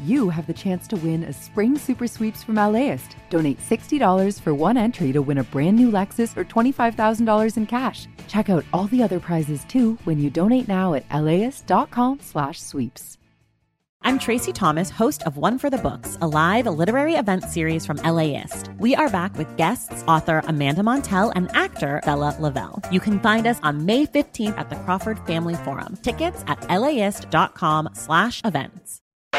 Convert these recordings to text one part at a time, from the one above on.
you have the chance to win a spring super sweeps from LAist. Donate $60 for one entry to win a brand new Lexus or $25,000 in cash. Check out all the other prizes too when you donate now at laist.com/sweeps. I'm Tracy Thomas, host of One for the Books, a live literary event series from LAist. We are back with guests, author Amanda Montell and actor Bella Lavelle. You can find us on May 15th at the Crawford Family Forum. Tickets at laist.com/events.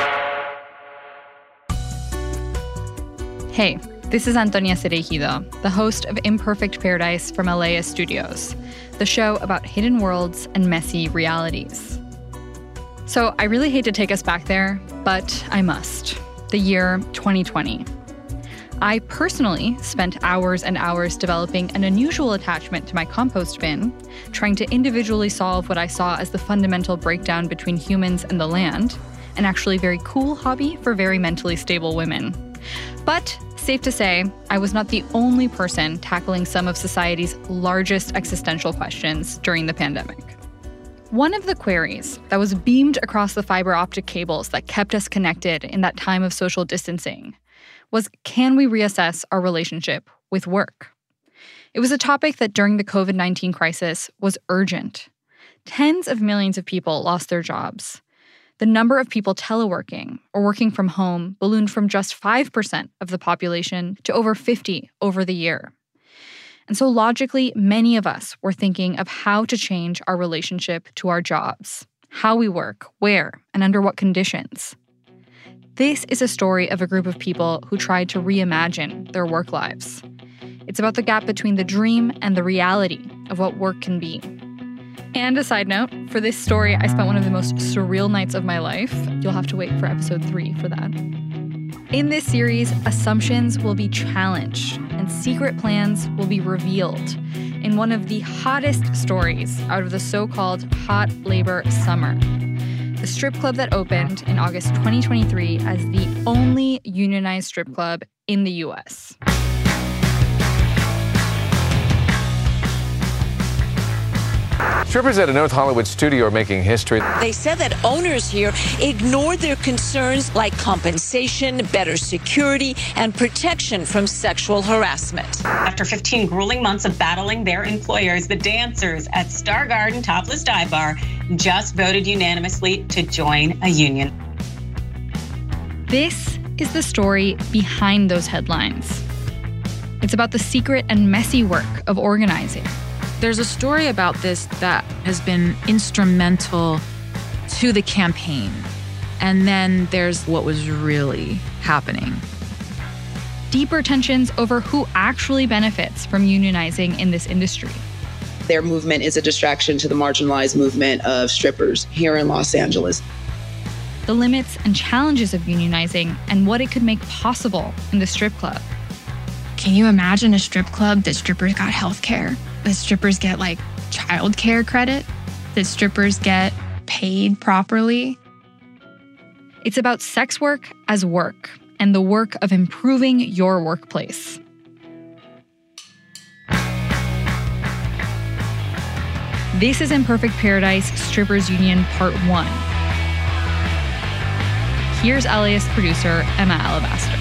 Hey, this is Antonia Cereijido, the host of Imperfect Paradise from LAist Studios, the show about hidden worlds and messy realities. So I really hate to take us back there, but I must. The year 2020. I personally spent hours and hours developing an unusual attachment to my compost bin, trying to individually solve what I saw as the fundamental breakdown between humans and the land, an actually very cool hobby for very mentally stable women. But safe to say, I was not the only person tackling some of society's largest existential questions during the pandemic. One of the queries that was beamed across the fiber optic cables that kept us connected in that time of social distancing was, can we reassess our relationship with work? It was a topic that during the COVID-19 crisis was urgent. Tens of millions of people lost their jobs. The number of people teleworking or working from home ballooned from just 5% of the population to over 50% over the year. And so logically, many of us were thinking of how to change our relationship to our jobs, how we work, where, and under what conditions. This is a story of a group of people who tried to reimagine their work lives. It's about the gap between the dream and the reality of what work can be. And a side note, for this story, I spent one of the most surreal nights of my life. You'll have to wait for episode 3 for that. In this series, assumptions will be challenged and secret plans will be revealed in one of the hottest stories out of the so-called hot labor summer. The strip club that opened in August 2023 as the only unionized strip club in the U.S. Strippers at a North Hollywood studio are making history. They said that owners here ignored their concerns like compensation, better security, and protection from sexual harassment. After 15 grueling months of battling their employers, the dancers at Star Garden Topless Dive Bar just voted unanimously to join a union. This is the story behind those headlines. It's about the secret and messy work of organizing. There's a story about this that has been instrumental to the campaign. And then there's what was really happening. Deeper tensions over who actually benefits from unionizing in this industry. Their movement is a distraction to the marginalized movement of strippers here in Los Angeles. The limits and challenges of unionizing and what it could make possible in the strip club. Can you imagine a strip club that strippers got health care? That strippers get like child care credit? That strippers get paid properly? It's about sex work as work and the work of improving your workplace. This is Imperfect Paradise Strippers Union Part 1. Here's LAist producer Emma Alabaster.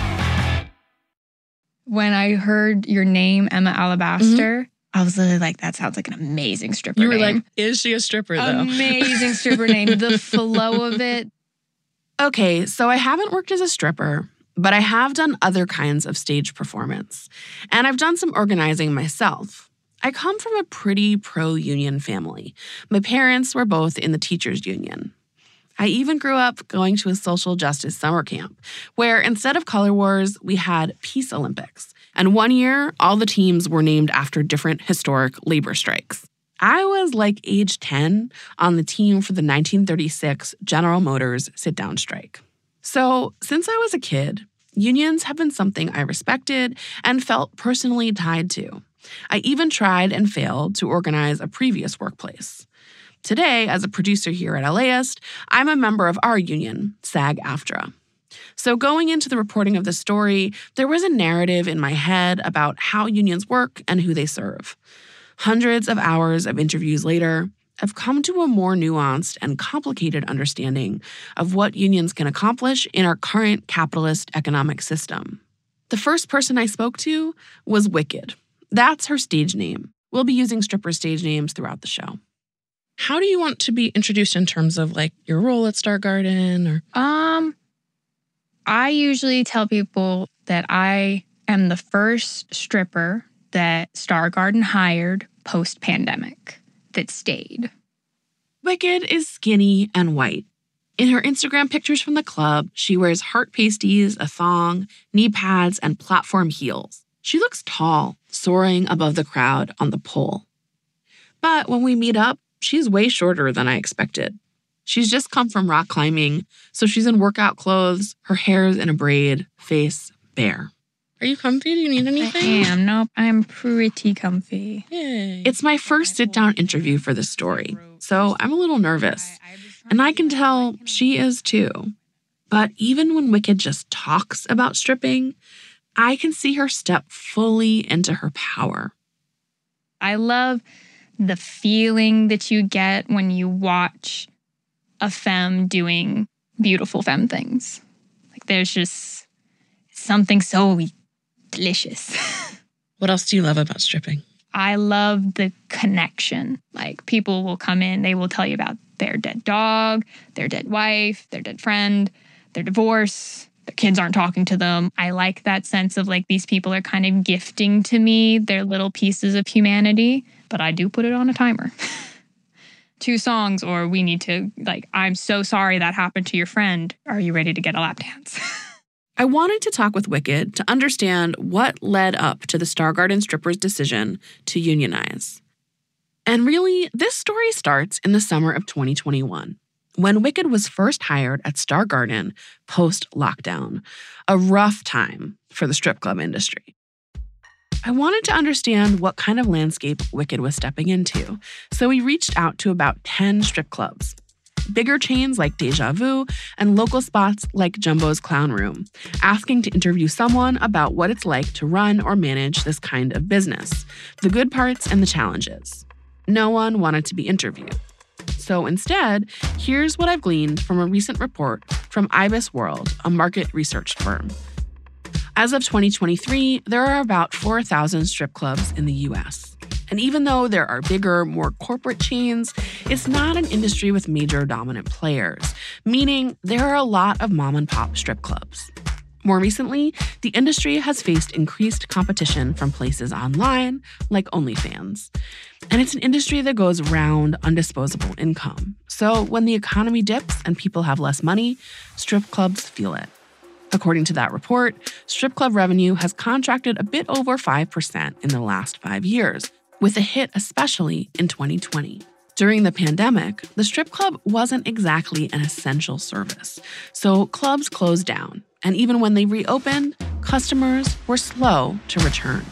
When I heard your name, Emma Alabaster, I was literally like, that sounds like an amazing stripper name. You were like, is she a stripper, though? Amazing stripper name. The flow of it. Okay, so I haven't worked as a stripper, but I have done other kinds of stage performance. And I've done some organizing myself. I come from a pretty pro-union family. My parents were both in the teachers' union. I even grew up going to a social justice summer camp, where instead of color wars, we had Peace Olympics. And one year, all the teams were named after different historic labor strikes. I was like age 10 on the team for the 1936 General Motors sit-down strike. So since I was a kid, unions have been something I respected and felt personally tied to. I even tried and failed to organize a previous workplace. Today, as a producer here at LAist, I'm a member of our union, SAG-AFTRA. So going into the reporting of the story, there was a narrative in my head about how unions work and who they serve. Hundreds of hours of interviews later, I've come to a more nuanced and complicated understanding of what unions can accomplish in our current capitalist economic system. The first person I spoke to was Wicked. That's her stage name. We'll be using stripper stage names throughout the show. How do you want to be introduced in terms of like your role at Star Garden or? I usually tell people that I am the first stripper that Star Garden hired post-pandemic that stayed. Wicked is skinny and white. In her Instagram pictures from the club, she wears heart pasties, a thong, knee pads, and platform heels. She looks tall, soaring above the crowd on the pole. But when we meet up, she's way shorter than I expected. She's just come from rock climbing, so she's in workout clothes, her hair's in a braid, face bare. Are you comfy? Do you need anything? I am. Nope, I'm pretty comfy. Yay. It's my first sit-down interview for this story, so I'm a little nervous. And I can tell she is too. But even when Wicked just talks about stripping, I can see her step fully into her power. I love the feeling that you get when you watch a femme doing beautiful femme things. Like there's just something so delicious. What else do you love about stripping? I love the connection. Like people will come in, they will tell you about their dead dog, their dead wife, their dead friend, their divorce. Their kids aren't talking to them. I like that sense of like these people are kind of gifting to me their little pieces of humanity, but I do put it on a timer. 2 songs or we need to, like, I'm so sorry that happened to your friend. Are you ready to get a lap dance? I wanted to talk with Wicked to understand what led up to the Star Garden strippers' decision to unionize. And really, this story starts in the summer of 2021, when Wicked was first hired at Star Garden post-lockdown, a rough time for the strip club industry. I wanted to understand what kind of landscape Wicked was stepping into, so we reached out to about 10 strip clubs, bigger chains like Deja Vu and local spots like Jumbo's Clown Room, asking to interview someone about what it's like to run or manage this kind of business, the good parts and the challenges. No one wanted to be interviewed. So instead, here's what I've gleaned from a recent report from Ibis World, a market research firm. As of 2023, there are about 4,000 strip clubs in the U.S. And even though there are bigger, more corporate chains, it's not an industry with major dominant players, meaning there are a lot of mom-and-pop strip clubs. More recently, the industry has faced increased competition from places online, like OnlyFans. And it's an industry that goes round on disposable income. So when the economy dips and people have less money, strip clubs feel it. According to that report, strip club revenue has contracted a bit over 5% in the last 5 years, with a hit especially in 2020. During the pandemic, the strip club wasn't exactly an essential service, so clubs closed down. And even when they reopened, customers were slow to return.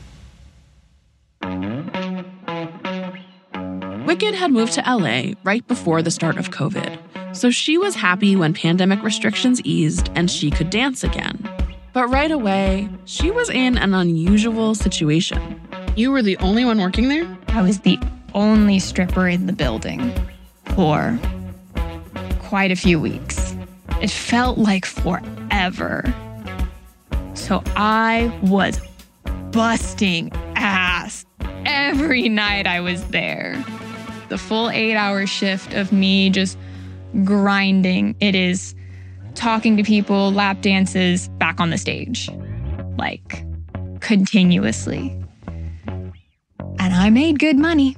Wicked had moved to LA right before the start of COVID, so she was happy when pandemic restrictions eased and she could dance again. But right away, she was in an unusual situation. You were the only one working there? I was the only stripper in the building for quite a few weeks. It felt like forever. So I was busting ass every night I was there. The full 8-hour shift of me just grinding. It is talking to people, lap dances, back on the stage, like continuously. And I made good money.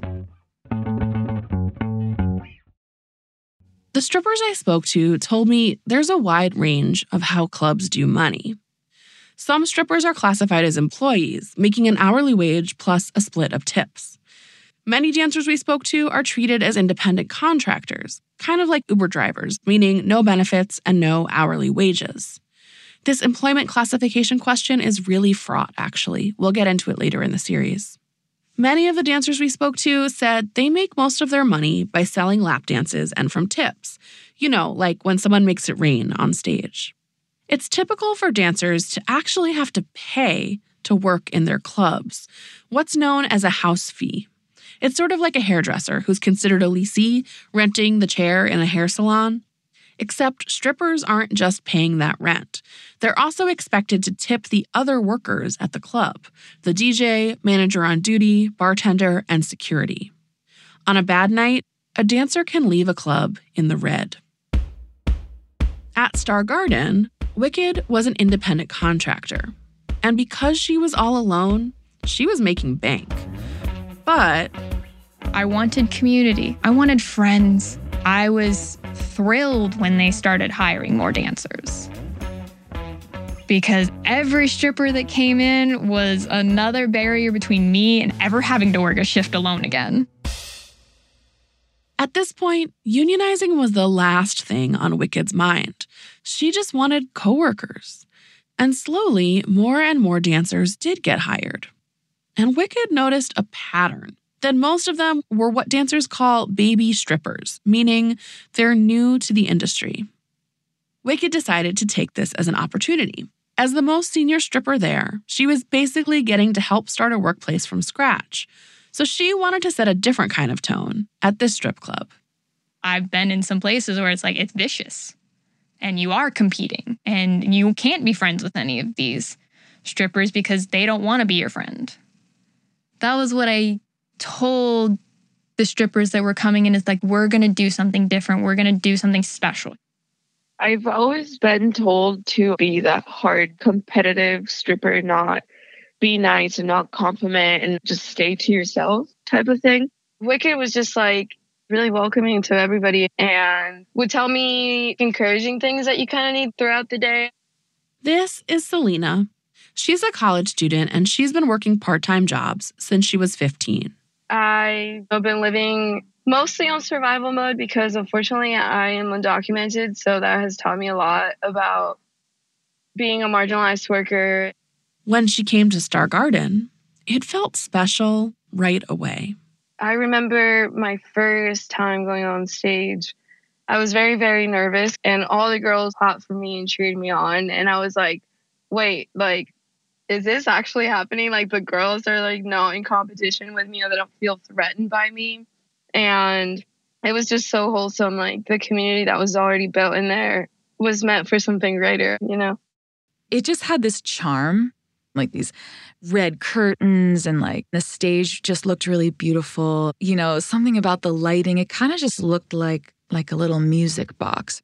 The strippers I spoke to told me there's a wide range of how clubs do money. Some strippers are classified as employees, making an hourly wage plus a split of tips. Many dancers we spoke to are treated as independent contractors, kind of like Uber drivers, meaning no benefits and no hourly wages. This employment classification question is really fraught, actually. We'll get into it later in the series. Many of the dancers we spoke to said they make most of their money by selling lap dances and from tips. You know, like when someone makes it rain on stage. It's typical for dancers to actually have to pay to work in their clubs, what's known as a house fee. It's sort of like a hairdresser who's considered a leasee renting the chair in a hair salon. Except strippers aren't just paying that rent. They're also expected to tip the other workers at the club, the DJ, manager on duty, bartender, and security. On a bad night, a dancer can leave a club in the red. At Star Garden, Wicked was an independent contractor. And because she was all alone, she was making bank. But I wanted community. I wanted friends. I was thrilled when they started hiring more dancers. Because every stripper that came in was another barrier between me and ever having to work a shift alone again. At this point, unionizing was the last thing on Wicked's mind. She just wanted coworkers. And slowly, more and more dancers did get hired. And Wicked noticed a pattern. That most of them were what dancers call baby strippers, meaning they're new to the industry. Wicked decided to take this as an opportunity. As the most senior stripper there, she was basically getting to help start a workplace from scratch. So she wanted to set a different kind of tone at this strip club. I've been in some places where it's like, it's vicious. And you are competing. And you can't be friends with any of these strippers because they don't want to be your friend. That was what I told the strippers that were coming in, is like, we're going to do something different. We're going to do something special. I've always been told to be that hard, competitive stripper, not be nice and not compliment and just stay to yourself type of thing. Wicked was just like really welcoming to everybody and would tell me encouraging things that you kind of need throughout the day. This is Selena. She's a college student and she's been working part-time jobs since she was 15. I've been living mostly on survival mode because unfortunately I am undocumented. So that has taught me a lot about being a marginalized worker. When she came to Star Garden, it felt special right away. I remember my first time going on stage. I was very, very nervous and all the girls clapped for me and cheered me on. And I was like, wait, like, is this actually happening? Like the girls are like not in competition with me or they don't feel threatened by me. And it was just so wholesome. Like the community that was already built in there was meant for something greater, you know? It just had this charm, like these red curtains and like the stage just looked really beautiful. You know, something about the lighting, it kind of just looked like a little music box.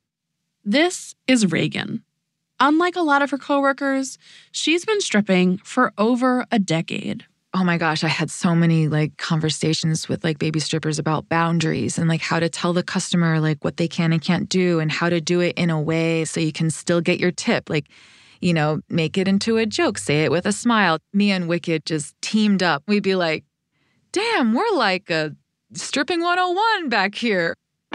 This is Reagan. Unlike a lot of her coworkers, she's been stripping for over a decade. Oh my gosh, I had so many like conversations with like baby strippers about boundaries and like how to tell the customer like what they can and can't do and how to do it in a way so you can still get your tip. Like, you know, make it into a joke, say it with a smile. Me and Wicked just teamed up. We'd be like, damn, we're like a stripping 101 back here.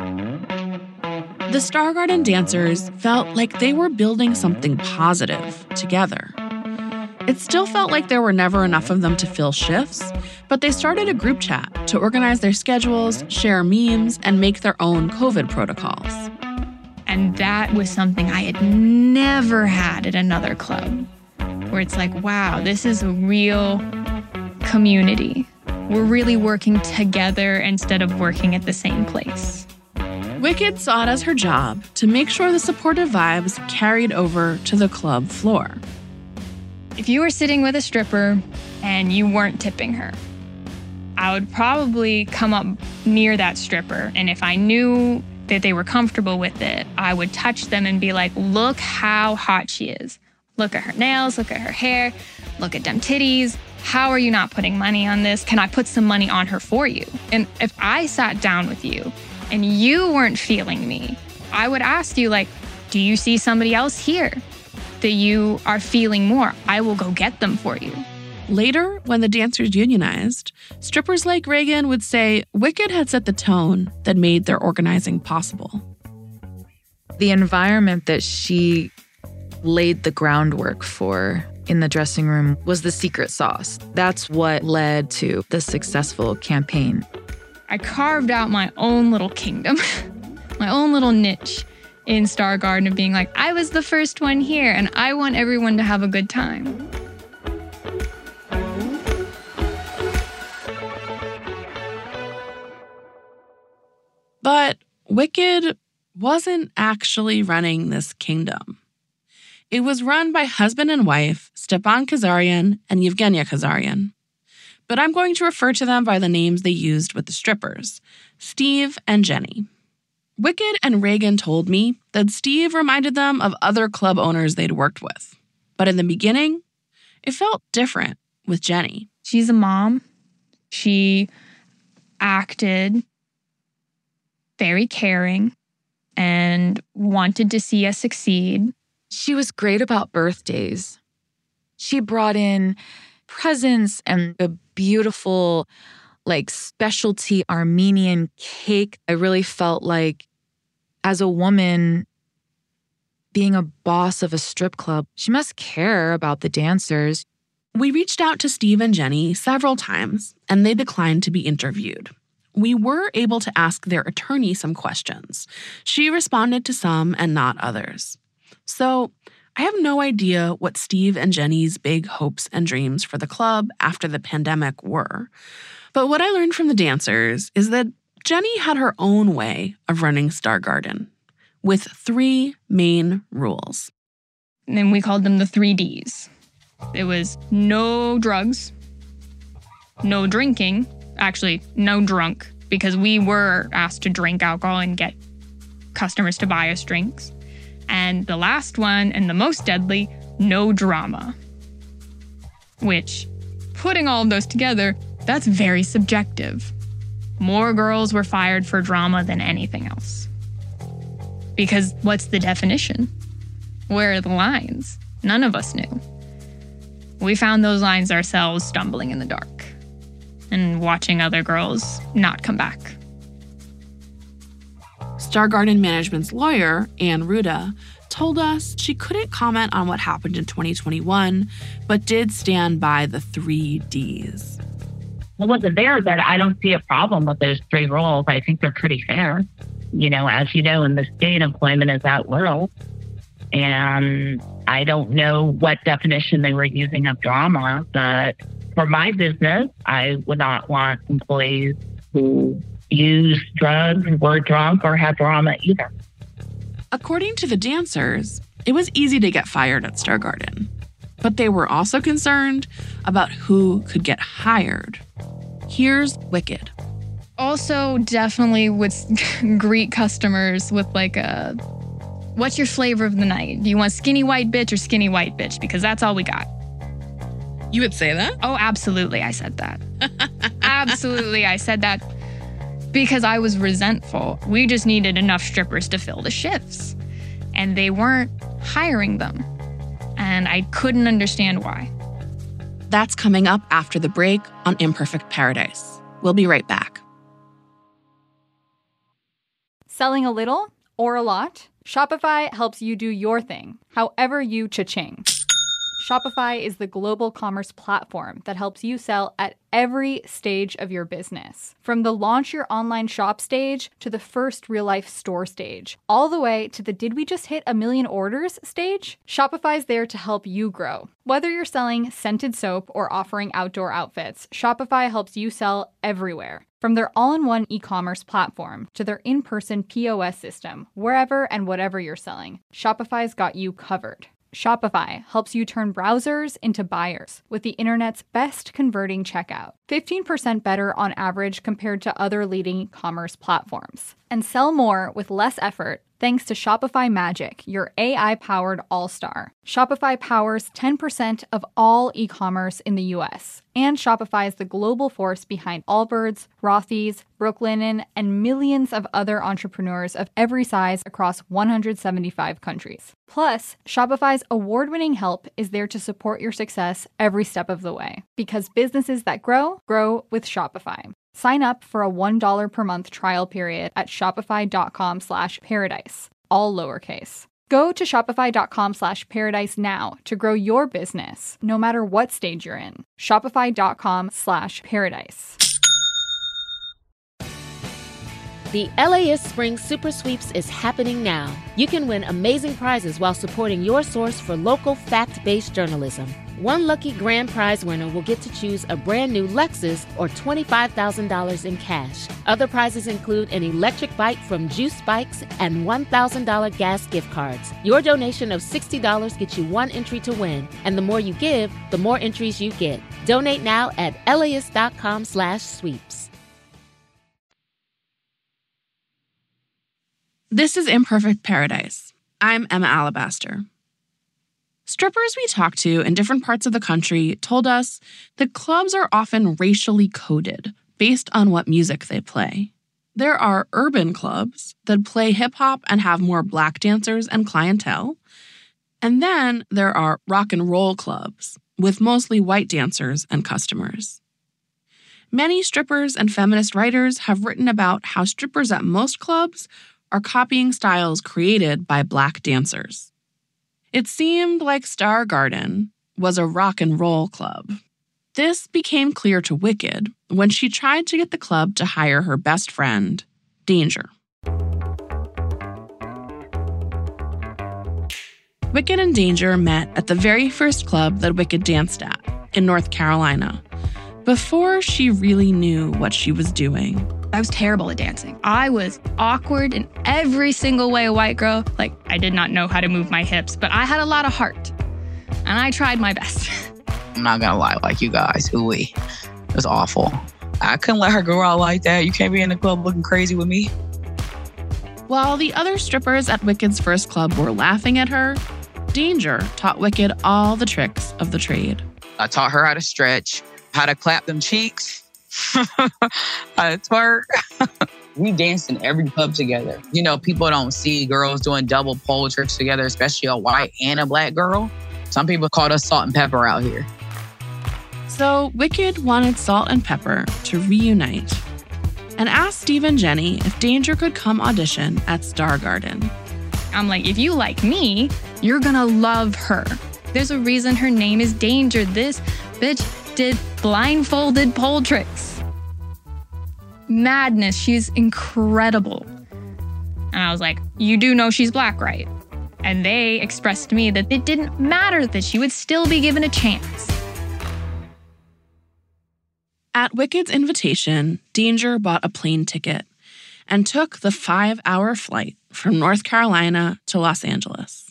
The Star Garden dancers felt like they were building something positive together. It still felt like there were never enough of them to fill shifts, but they started a group chat to organize their schedules, share memes, and make their own COVID protocols. And that was something I had never had at another club, where it's like, wow, this is a real community. We're really working together instead of working at the same place. Wicked saw it as her job to make sure the supportive vibes carried over to the club floor. If you were sitting with a stripper and you weren't tipping her, I would probably come up near that stripper. And if I knew that they were comfortable with it, I would touch them and be like, look how hot she is. Look at her nails, look at her hair, look at them titties. How are you not putting money on this? Can I put some money on her for you? And if I sat down with you and you weren't feeling me, I would ask you like, do you see somebody else here that you are feeling more? I will go get them for you. Later, when the dancers unionized, strippers like Reagan would say Wicked had set the tone that made their organizing possible. The environment that she laid the groundwork for in the dressing room was the secret sauce. That's what led to the successful campaign. I carved out my own little kingdom, my own little niche in Star Garden of being like, I was the first one here and I want everyone to have a good time. Wicked wasn't actually running this kingdom. It was run by husband and wife Stepan Kazarian and Yevgenia Kazarian. But I'm going to refer to them by the names they used with the strippers, Steve and Jenny. Wicked and Reagan told me that Steve reminded them of other club owners they'd worked with. But in the beginning, it felt different with Jenny. She's a mom. She acted very caring and wanted to see us succeed. She was great about birthdays. She brought in presents and a beautiful, specialty Armenian cake. I really felt like, as a woman, being a boss of a strip club, she must care about the dancers. We reached out to Steve and Jenny several times, and they declined to be interviewed. We were able to ask their attorney some questions. She responded to some and not others. So I have no idea what Steve and Jenny's big hopes and dreams for the club after the pandemic were. But what I learned from the dancers is that Jenny had her own way of running Star Garden, with 3 main rules. And we called them the 3 Ds. It was no drugs, no drinking, actually no drunk, because we were asked to drink alcohol and get customers to buy us drinks. And the last one, and the most deadly, no drama. Which, putting all of those together, that's very subjective. More girls were fired for drama than anything else. Because what's the definition? Where are the lines? None of us knew. We found those lines ourselves stumbling in the dark and watching other girls not come back. Star Garden Management's lawyer, Ann Ruda, told us she couldn't comment on what happened in 2021, but did stand by the 3 Ds. Well, wasn't there that I don't see a problem with those 3 rules. I think they're pretty fair. As you know, in the state, employment is at will. And I don't know what definition they were using of drama, but for my business, I would not want employees who use drugs, were drunk, or had drama either. According to the dancers, it was easy to get fired at Star Garden. But they were also concerned about who could get hired. Here's Wicked. Also, definitely would greet customers with what's your flavor of the night? Do you want skinny white bitch or skinny white bitch? Because that's all we got. You would say that? Oh, absolutely. I said that. Absolutely. I said that because I was resentful. We just needed enough strippers to fill the shifts. And they weren't hiring them. And I couldn't understand why. That's coming up after the break on Imperfect Paradise. We'll be right back. Selling a little or a lot? Shopify helps you do your thing, however you cha-ching. Shopify is the global commerce platform that helps you sell at every stage of your business. From the launch your online shop stage to the first real-life store stage, all the way to the did we just hit 1 million orders stage? Shopify's there to help you grow. Whether you're selling scented soap or offering outdoor outfits, Shopify helps you sell everywhere. From their all-in-one e-commerce platform to their in-person POS system, wherever and whatever you're selling, Shopify's got you covered. Shopify helps you turn browsers into buyers with the internet's best converting checkout. 15% better on average compared to other leading commerce platforms. And sell more with less effort thanks to Shopify Magic, your AI-powered all-star. Shopify powers 10% of all e-commerce in the U.S. And Shopify is the global force behind Allbirds, Rothy's, Brooklinen, and millions of other entrepreneurs of every size across 175 countries. Plus, Shopify's award-winning help is there to support your success every step of the way. Because businesses that grow, grow with Shopify. Sign up for a $1 per month trial period at shopify.com/paradise, all lowercase. Go to shopify.com/paradise now to grow your business, no matter what stage you're in. Shopify.com/paradise. The LAist Spring Super Sweeps is happening now. You can win amazing prizes while supporting your source for local fact-based journalism. One lucky grand prize winner will get to choose a brand new Lexus or $25,000 in cash. Other prizes include an electric bike from Juice Bikes and $1,000 gas gift cards. Your donation of $60 gets you one entry to win, and the more you give, the more entries you get. Donate now at LAist.com/sweeps. This is Imperfect Paradise. I'm Emma Alabaster. Strippers we talked to in different parts of the country told us that clubs are often racially coded based on what music they play. There are urban clubs that play hip-hop and have more Black dancers and clientele. And then there are rock and roll clubs with mostly white dancers and customers. Many strippers and feminist writers have written about how strippers at most clubs are copying styles created by Black dancers. It seemed like Star Garden was a rock and roll club. This became clear to Wicked when she tried to get the club to hire her best friend, Danger. Wicked and Danger met at the very first club that Wicked danced at, in North Carolina, before she really knew what she was doing. I was terrible at dancing. I was awkward in every single way a white girl. Like, I did not know how to move my hips, but I had a lot of heart. And I tried my best. I'm not gonna lie, like you guys, ooey. It was awful. I couldn't let her go out like that. You can't be in the club looking crazy with me. While the other strippers at Wicked's first club were laughing at her, Danger taught Wicked all the tricks of the trade. I taught her how to stretch, how to clap them cheeks, how to twerk. We danced in every club together. You know, people don't see girls doing double pole tricks together, especially a white and a Black girl. Some people called us Salt and Pepper out here. So Wicked wanted Salt and Pepper to reunite and asked Steve and Jenny if Danger could come audition at Star Garden. I'm like, if you like me, you're gonna love her. There's a reason her name is Danger. This bitch did blindfolded pole tricks. Madness. She's incredible. And I was like, you do know she's Black, right? And they expressed to me that it didn't matter, that she would still be given a chance. At Wicked's invitation, Danger bought a plane ticket and took the 5-hour flight from North Carolina to Los Angeles.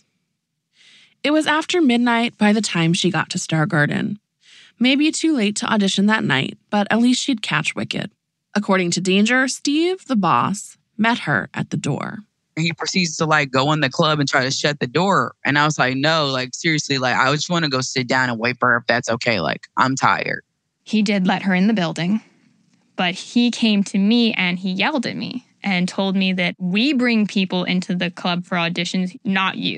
It was after midnight by the time she got to Star Garden. Maybe too late to audition that night, but at least she'd catch Wicked. According to Danger, Steve, the boss, met her at the door. He proceeds to go in the club and try to shut the door. And I was like, no, seriously, I just want to go sit down and wait for her if that's okay. I'm tired. He did let her in the building, but he came to me and he yelled at me and told me that we bring people into the club for auditions, not you.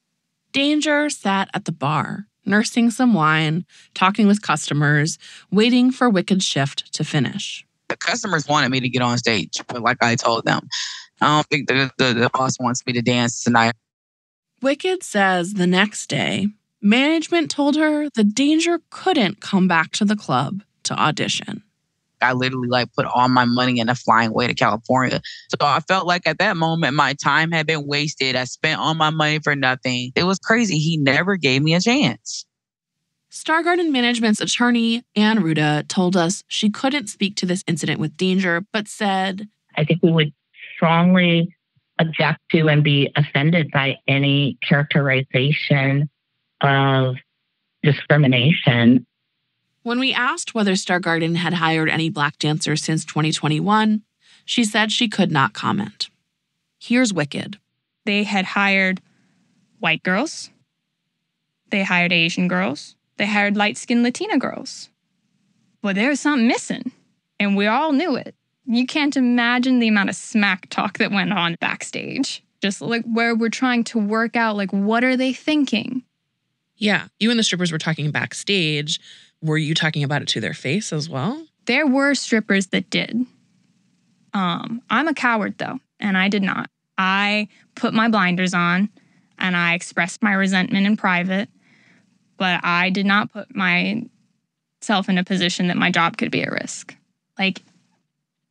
Danger sat at the bar, nursing some wine, talking with customers, waiting for Wicked's shift to finish. The customers wanted me to get on stage, but like I told them, I don't think the boss wants me to dance tonight. Wicked says the next day, management told her that Danger couldn't come back to the club to audition. I literally put all my money in a flying way to California. So I felt like at that moment, my time had been wasted. I spent all my money for nothing. It was crazy. He never gave me a chance. Star Garden management's attorney, Ann Ruda, told us she couldn't speak to this incident with Danger, but said, I think we would strongly object to and be offended by any characterization of discrimination. When we asked whether Star Garden had hired any Black dancers since 2021, she said she could not comment. Here's Wicked. They had hired white girls. They hired Asian girls. They hired light-skinned Latina girls. But there was something missing, and we all knew it. You can't imagine the amount of smack talk that went on backstage. Just where we're trying to work out, what are they thinking? Yeah, you and the strippers were talking backstage. Were you talking about it to their face as well? There were strippers that did. I'm a coward, though, and I did not. I put my blinders on, and I expressed my resentment in private, but I did not put myself in a position that my job could be at risk.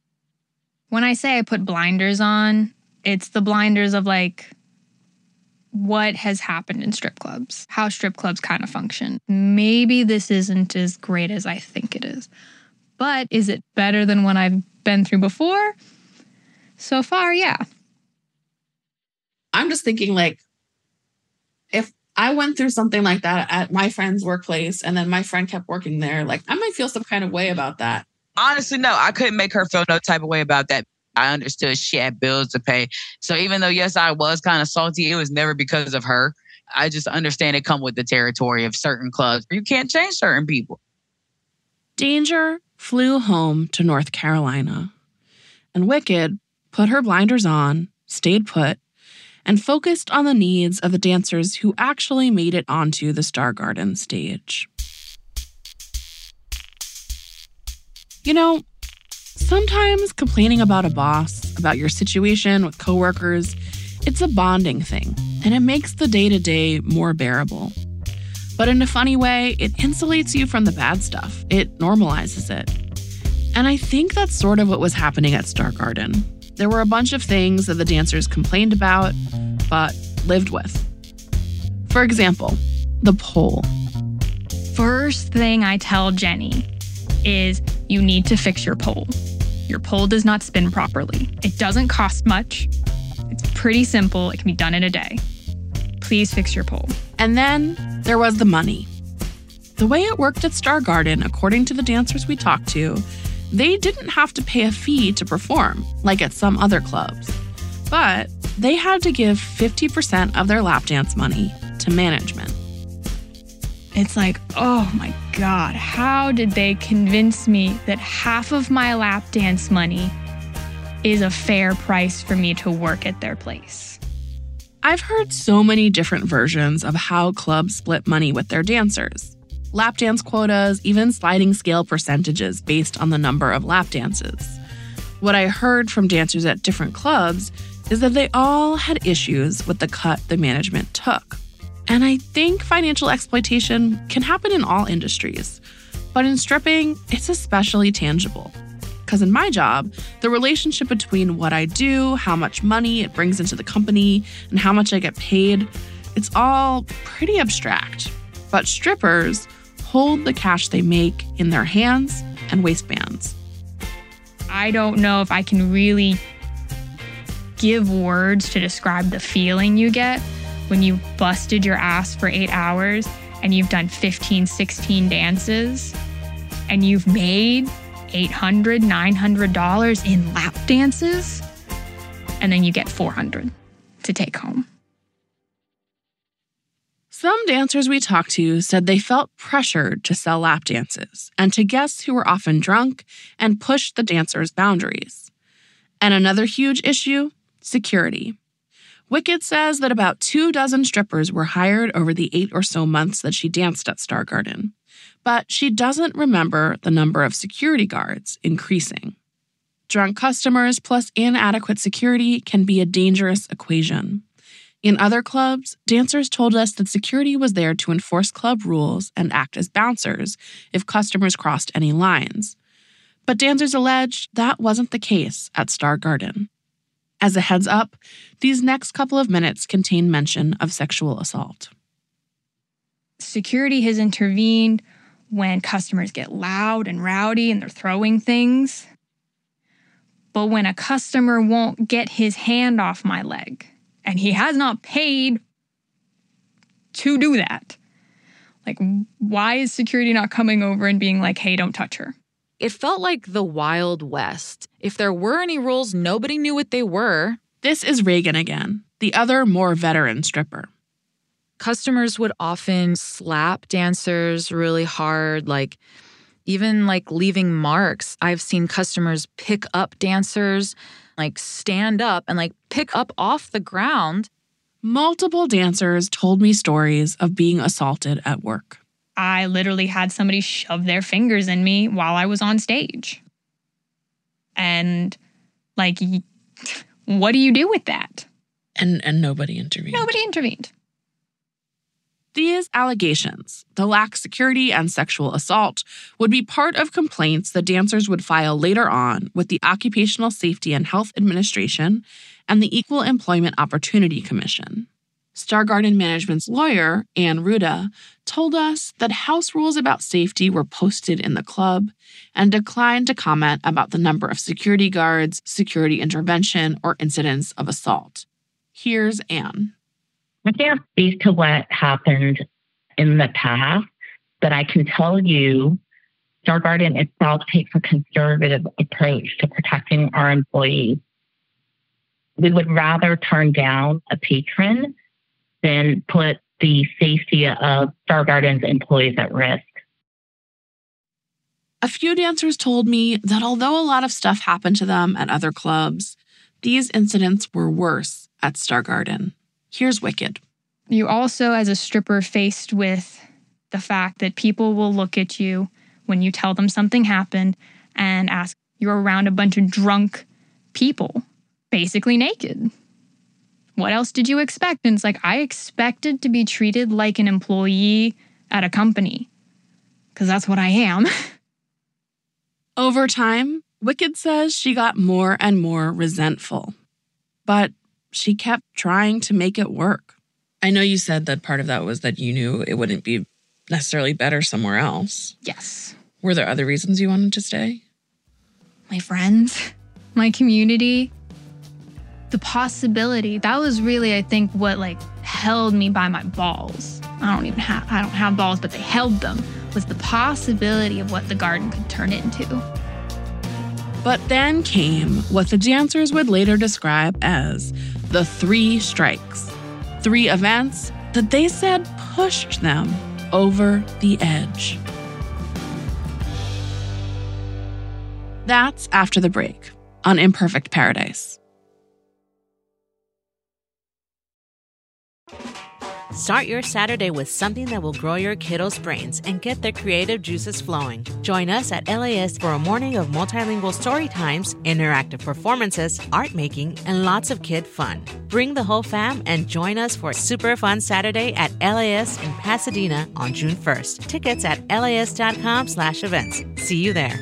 When I say I put blinders on, it's the blinders of, what has happened in strip clubs, how strip clubs kind of function. Maybe this isn't as great as I think it is, but is it better than what I've been through before? So far, yeah. I'm just thinking, like, if I went through something like that at my friend's workplace and then my friend kept working there, like, I might feel some kind of way about that. Honestly, no, I couldn't make her feel no type of way about that. I understood she had bills to pay. So even though, yes, I was kind of salty, it was never because of her. I just understand it come with the territory of certain clubs. You can't change certain people. Danger flew home to North Carolina. And Wicked put her blinders on, stayed put, and focused on the needs of the dancers who actually made it onto the Star Garden stage. You know, sometimes complaining about a boss, about your situation with coworkers, it's a bonding thing, and it makes the day-to-day more bearable. But in a funny way, it insulates you from the bad stuff. It normalizes it. And I think that's sort of what was happening at Star Garden. There were a bunch of things that the dancers complained about, but lived with. For example, the pole. First thing I tell Jenny is you need to fix your pole. Your pole does not spin properly. It doesn't cost much. It's pretty simple. It can be done in a day. Please fix your pole. And then there was the money. The way it worked at Star Garden, according to the dancers we talked to, they didn't have to pay a fee to perform, like at some other clubs. But they had to give 50% of their lap dance money to management. It's like, oh my God, how did they convince me that half of my lap dance money is a fair price for me to work at their place? I've heard so many different versions of how clubs split money with their dancers. Lap dance quotas, even sliding scale percentages based on the number of lap dances. What I heard from dancers at different clubs is that they all had issues with the cut the management took. And I think financial exploitation can happen in all industries. But in stripping, it's especially tangible. Because in my job, the relationship between what I do, how much money it brings into the company, and how much I get paid, it's all pretty abstract. But strippers hold the cash they make in their hands and waistbands. I don't know if I can really give words to describe the feeling you get when you busted your ass for 8 hours and you've done 15, 16 dances and you've made $800, $900 in lap dances, and then you get $400 to take home. Some dancers we talked to said they felt pressured to sell lap dances and to guests who were often drunk and pushed the dancers' boundaries. And another huge issue, security. Wicked says that about 24 strippers were hired over the 8 or so months that she danced at Star Garden. But she doesn't remember the number of security guards increasing. Drunk customers plus inadequate security can be a dangerous equation. In other clubs, dancers told us that security was there to enforce club rules and act as bouncers if customers crossed any lines. But dancers alleged that wasn't the case at Star Garden. As a heads up, these next couple of minutes contain mention of sexual assault. Security has intervened when customers get loud and rowdy and they're throwing things. But when a customer won't get his hand off my leg, and he has not paid to do that, like, why is security not coming over and being like, hey, don't touch her? It felt like the Wild West. If there were any rules, nobody knew what they were. This is Reagan again, the other more veteran stripper. Customers would often slap dancers really hard, even leaving marks. I've seen customers pick up dancers, stand up and pick up off the ground. Multiple dancers told me stories of being assaulted at work. I literally had somebody shove their fingers in me while I was on stage. And, what do you do with that? And nobody intervened. Nobody intervened. These allegations, the lack of security and sexual assault, would be part of complaints the dancers would file later on with the Occupational Safety and Health Administration and the Equal Employment Opportunity Commission. Star Garden Management's lawyer, Ann Ruda, told us that house rules about safety were posted in the club and declined to comment about the number of security guards, security intervention, or incidents of assault. Here's Ann. I can't speak to what happened in the past, but I can tell you Star Garden itself takes a conservative approach to protecting our employees. We would rather turn down a patron than put the safety of Star Garden's employees at risk. A few dancers told me that although a lot of stuff happened to them at other clubs, these incidents were worse at Star Garden. Here's Wicked. You also, as a stripper, faced with the fact that people will look at you when you tell them something happened and ask, you're around a bunch of drunk people, basically naked. What else did you expect? And it's like, I expected to be treated like an employee at a company, because that's what I am. Over time, Wicked says she got more and more resentful, but she kept trying to make it work. I know you said that part of that was that you knew it wouldn't be necessarily better somewhere else. Yes. Were there other reasons you wanted to stay? My friends, my community, the possibility. That was really, I think, what held me by my balls. I don't have balls, but they held them, was the possibility of what the garden could turn into. But then came what the dancers would later describe as the 3 strikes. 3 events that they said pushed them over the edge. That's after the break on Imperfect Paradise. Start your Saturday with something that will grow your kiddos' brains and get their creative juices flowing. Join us at LAist for a morning of multilingual story times, interactive performances, art making, and lots of kid fun. Bring the whole fam and join us for a super fun Saturday at LAist in Pasadena on June 1st. Tickets at laist.com/events. See you there.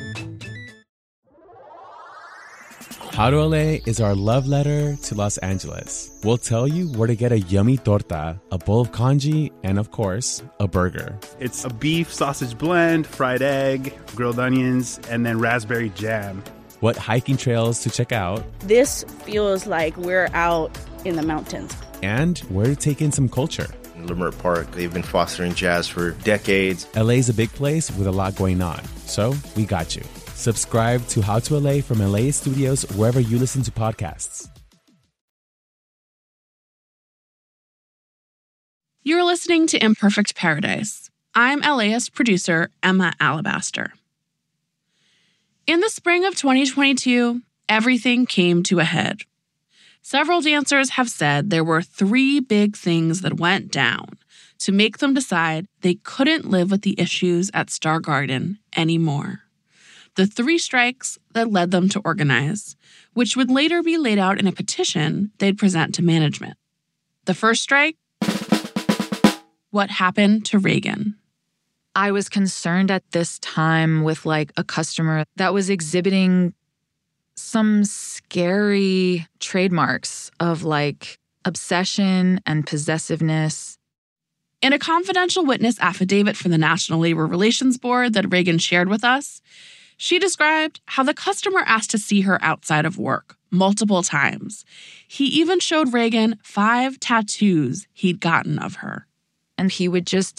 How to LA is our love letter to Los Angeles. We'll tell you where to get a yummy torta, a bowl of congee, and of course, a burger. It's a beef sausage blend, fried egg, grilled onions, and then raspberry jam. What hiking trails to check out. This feels like we're out in the mountains. And where to take in some culture. Leimert Park, they've been fostering jazz for decades. LA's a big place with a lot going on, so we got you. Subscribe to How to LA from LA Studios wherever you listen to podcasts. You're listening to Imperfect Paradise. I'm LAist producer Emma Alabaster. In the spring of 2022, everything came to a head. Several dancers have said there were 3 big things that went down to make them decide they couldn't live with the issues at Star Garden anymore. The 3 strikes that led them to organize, which would later be laid out in a petition they'd present to management. The first strike? What happened to Reagan? I was concerned at this time with a customer that was exhibiting some scary trademarks of obsession and possessiveness. In a confidential witness affidavit for the National Labor Relations Board that Reagan shared with us, she described how the customer asked to see her outside of work multiple times. He even showed Reagan 5 tattoos he'd gotten of her. And he would just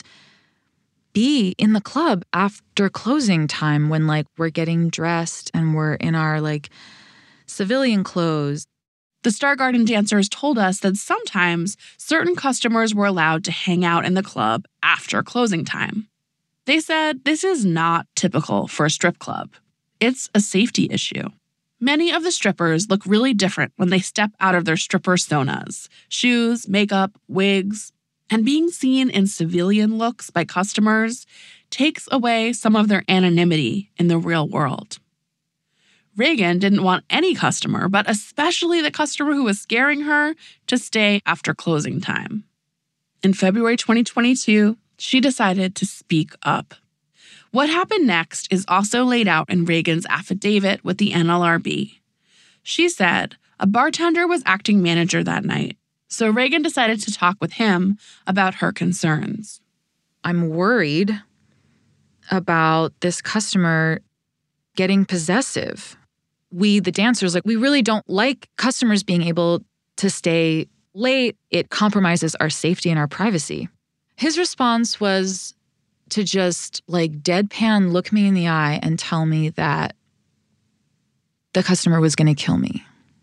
be in the club after closing time when we're getting dressed and we're in our civilian clothes. The Star Garden dancers told us that sometimes certain customers were allowed to hang out in the club after closing time. They said this is not typical for a strip club. It's a safety issue. Many of the strippers look really different when they step out of their stripper sonas, shoes, makeup, wigs, and being seen in civilian looks by customers takes away some of their anonymity in the real world. Reagan didn't want any customer, but especially the customer who was scaring her, to stay after closing time. In February 2022, she decided to speak up. What happened next is also laid out in Reagan's affidavit with the NLRB. She said a bartender was acting manager that night, So Reagan decided to talk with him about her concerns. I'm worried about this customer getting possessive. We, the dancers, we really don't like customers being able to stay late. It compromises our safety and our privacy. His response was to just deadpan look me in the eye and tell me that the customer was going to kill me.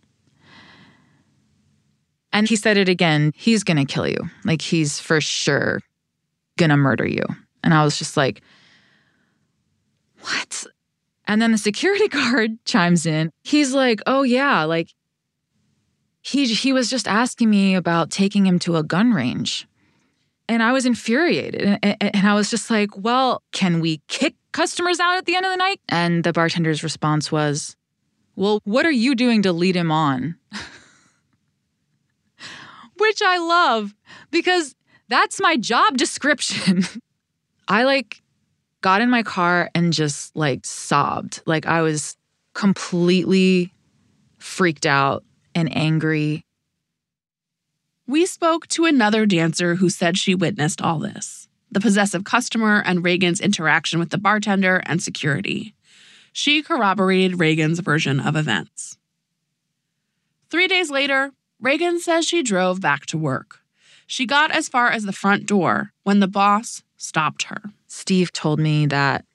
And he said it again, he's going to kill you. He's for sure going to murder you. And I was just like, what? And then the security guard chimes in. He's like, oh yeah, he was just asking me about taking him to a gun range. And I was infuriated. And I was just like, well, can we kick customers out at the end of the night? And the bartender's response was, well, what are you doing to lead him on? Which I love, because that's my job description. I got in my car and just sobbed. I was completely freaked out and angry. We spoke to another dancer who said she witnessed all this, the possessive customer and Reagan's interaction with the bartender and security. She corroborated Reagan's version of events. 3 days later, Reagan says she drove back to work. She got as far as the front door when the boss stopped her. Steve told me that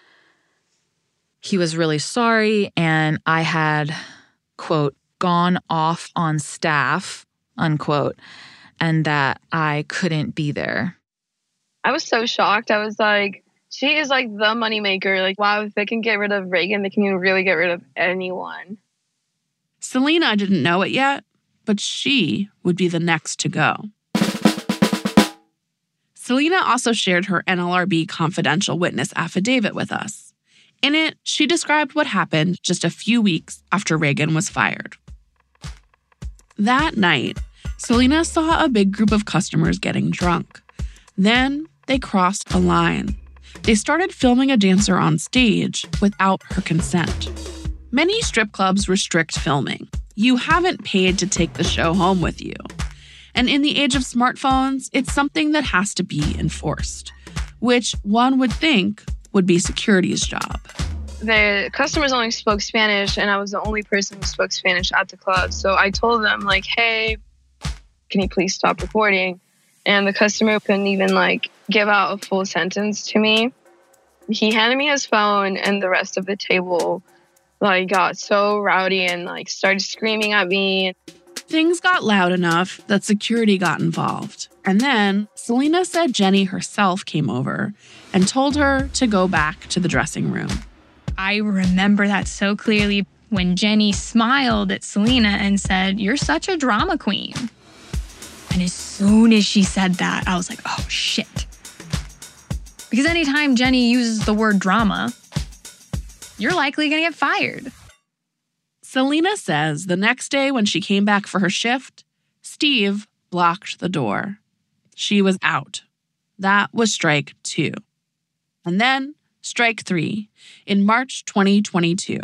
he was really sorry and I had, quote, gone off on staff, unquote, and that I couldn't be there. I was so shocked. I was like, she is the moneymaker. Wow, if they can get rid of Reagan, they can really get rid of anyone. Selena didn't know it yet, but she would be the next to go. Selena also shared her NLRB confidential witness affidavit with us. In it, she described what happened just a few weeks after Reagan was fired. That night, Selena saw a big group of customers getting drunk. Then they crossed a line. They started filming a dancer on stage without her consent. Many strip clubs restrict filming. You haven't paid to take the show home with you. And in the age of smartphones, it's something that has to be enforced, which one would think would be security's job. The customers only spoke Spanish, and I was the only person who spoke Spanish at the club. So I told them, hey, can you please stop recording? And the customer couldn't even, give out a full sentence to me. He handed me his phone, and the rest of the table, got so rowdy and, started screaming at me. Things got loud enough that security got involved. And then Selena said Jenny herself came over and told her to go back to the dressing room. I remember that so clearly when Jenny smiled at Selena and said, "You're such a drama queen." And as soon as she said that, I was like, oh, shit. Because anytime Jenny uses the word drama, you're likely going to get fired. Selena says the next day when she came back for her shift, Steve blocked the door. She was out. That was strike 2. And then strike 3 in March 2022.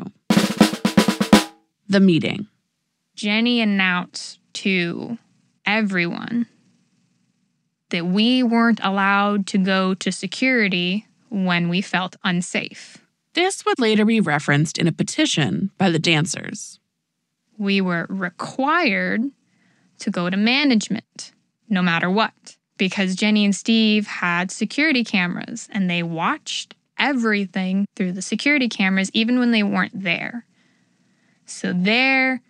The meeting. Jenny announced to everyone that we weren't allowed to go to security when we felt unsafe. This would later be referenced in a petition by the dancers. We were required to go to management, no matter what, because Jenny and Steve had security cameras and they watched everything through the security cameras, even when they weren't there. So their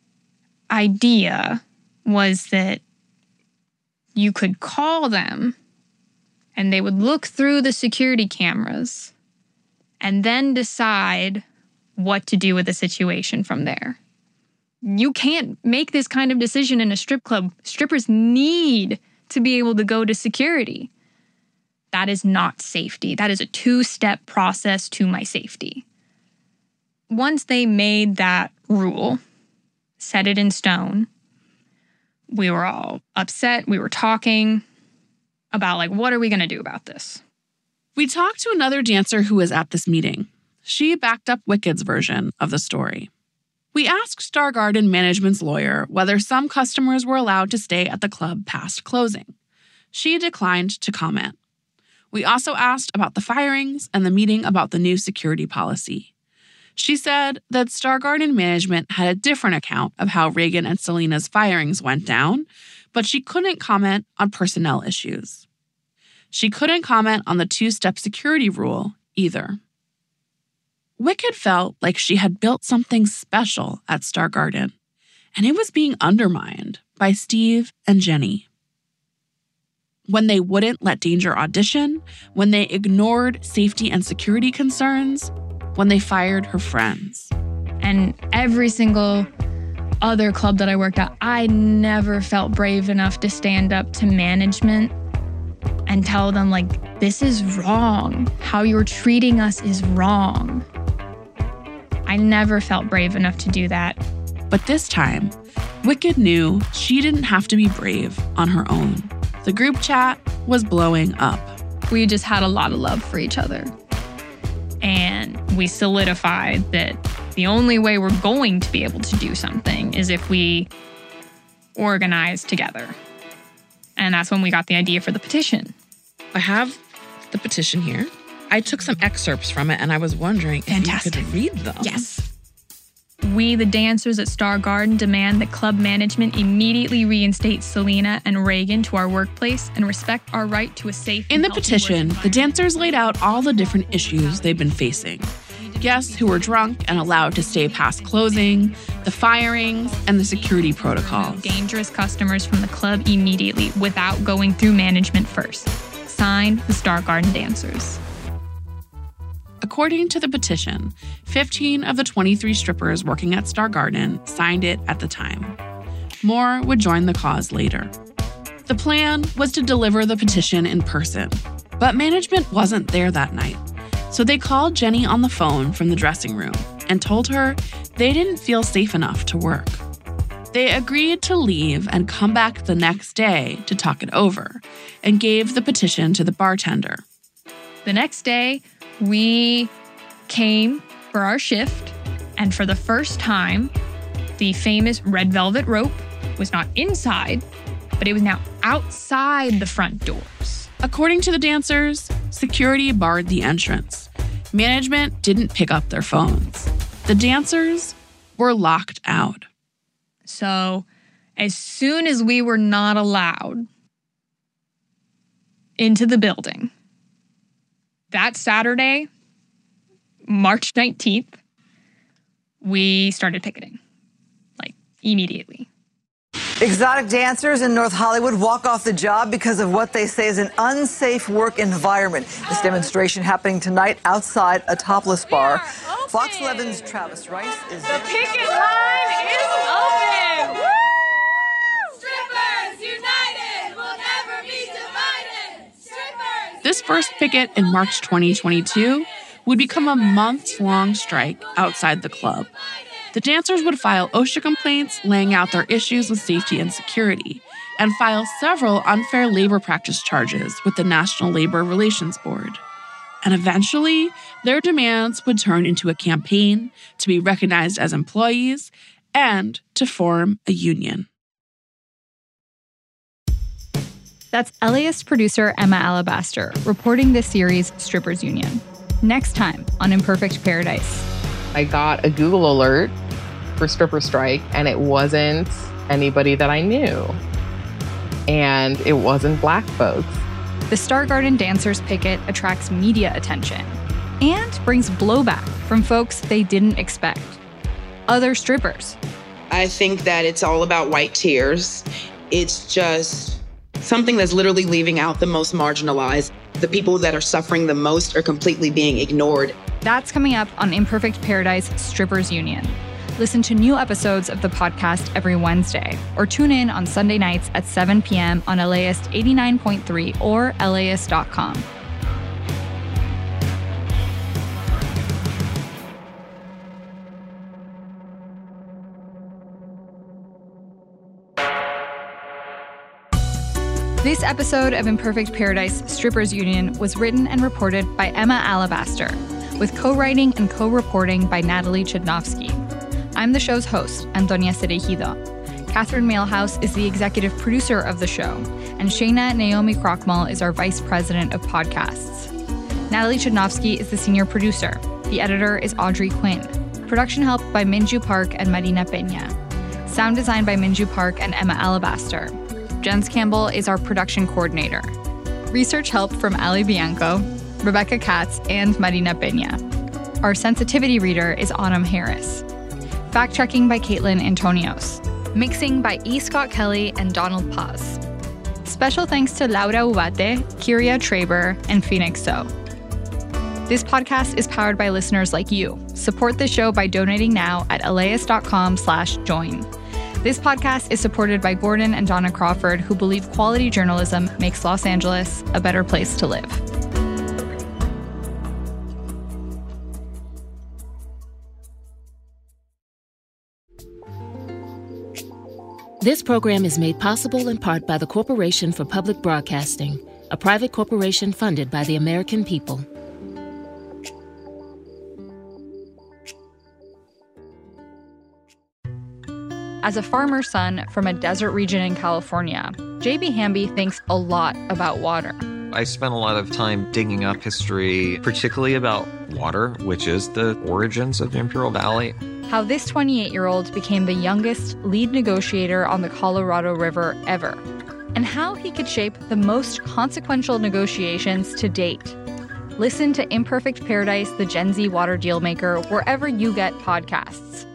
idea was that you could call them and they would look through the security cameras and then decide what to do with the situation from there. You can't make this kind of decision in a strip club. Strippers need to be able to go to security. That is not safety. That is a 2-step process to my safety. Once they made that rule, set it in stone, we were all upset. We were talking about, what are we going to do about this? We talked to another dancer who was at this meeting. She backed up Wicked's version of the story. We asked Star Garden management's lawyer whether some customers were allowed to stay at the club past closing. She declined to comment. We also asked about the firings and the meeting about the new security policy. She said that Star Garden management had a different account of how Reagan and Selena's firings went down, but she couldn't comment on personnel issues. She couldn't comment on the two-step security rule either. Wicked felt like she had built something special at Star Garden, and it was being undermined by Steve and Jenny. When they wouldn't let Danger audition, when they ignored safety and security concerns, when they fired her friends. And every single other club that I worked at, I never felt brave enough to stand up to management and tell them, like, this is wrong. How you're treating us is wrong. I never felt brave enough to do that. But this time, Wicked knew she didn't have to be brave on her own. The group chat was blowing up. We just had a lot of love for each other. And we solidified that the only way we're going to be able to do something is if we organize together. And that's when we got the idea for the petition. I have the petition here. I took some excerpts from it, and I was wondering if you could read them. Yes. We, the dancers at Star Garden, demand that club management immediately reinstate Selena and Reagan to our workplace and respect our right to a safe. In the petition, the dancers laid out all the different issues they've been facing. Guests who were drunk and allowed to stay past closing, the firings, and the security protocol. Dangerous customers from the club immediately without going through management first. Signed, the Star Garden dancers. According to the petition, 15 of the 23 strippers working at Star Garden signed it at the time. More would join the cause later. The plan was to deliver the petition in person, but management wasn't there that night. So they called Jenny on the phone from the dressing room and told her they didn't feel safe enough to work. They agreed to leave and come back the next day to talk it over and gave the petition to the bartender. The next day, we came for our shift, and for the first time, the famous red velvet rope was not inside, but it was now outside the front doors. According to the dancers, security barred the entrance. Management didn't pick up their phones. The dancers were locked out. So, as soon as we were not allowed into the building, that Saturday, March 19th, we started picketing, like immediately. Exotic dancers in North Hollywood walk off the job because of what they say is an unsafe work environment. This demonstration happening tonight outside a topless bar. Fox 11's Travis Rice is there. The picket line is open! Woo! Strippers united will never be divided! Strippers! This first picket in March 2022 would become a months-long strike outside the club. The dancers would file OSHA complaints laying out their issues with safety and security, and file several unfair labor practice charges with the National Labor Relations Board. And eventually, their demands would turn into a campaign to be recognized as employees and to form a union. That's LAist producer Emma Alabaster reporting this series, Strippers Union. Next time on Imperfect Paradise. I got a Google alert for stripper strike, and it wasn't anybody that I knew. And it wasn't Black folks. The Star Garden dancers picket attracts media attention and brings blowback from folks they didn't expect. Other strippers. I think that it's all about white tears. It's just something that's literally leaving out the most marginalized. The people that are suffering the most are completely being ignored. That's coming up on Imperfect Paradise Strippers Union. Listen to new episodes of the podcast every Wednesday, or tune in on Sunday nights at 7 p.m. on LAist 89.3 or LAist.com. This episode of Imperfect Paradise Strippers Union was written and reported by Emma Alabaster, with co-writing and co-reporting by Natalie Chudnovsky. I'm the show's host, Antonia Cereijido. Catherine Mailhouse is the executive producer of the show, and Shayna Naomi Krochmal is our vice president of podcasts. Natalie Chudnovsky is the senior producer. The editor is Audrey Quinn. Production help by Minju Park and Marina Peña. Sound design by Minju Park and Emma Alabaster. Jens Campbell is our production coordinator. Research help from Ali Bianco, Rebecca Katz, and Marina Peña. Our sensitivity reader is Autumn Harris. Fact-checking by Caitlin Antonios. Mixing by E. Scott Kelly and Donald Paz. Special thanks to Laura Ubate, Kyria Traber, and Phoenix So. This podcast is powered by listeners like you. Support the show by donating now at elias.com/join. This podcast is supported by Gordon and Donna Crawford, who believe quality journalism makes Los Angeles a better place to live. This program is made possible in part by the Corporation for Public Broadcasting, a private corporation funded by the American people. As a farmer's son from a desert region in California, J.B. Hamby thinks a lot about water. I spent a lot of time digging up history, particularly about water, which is the origins of the Imperial Valley. How this 28-year-old became the youngest lead negotiator on the Colorado River ever, and how he could shape the most consequential negotiations to date. Listen to Imperfect Paradise, the Gen Z Water Dealmaker, wherever you get podcasts.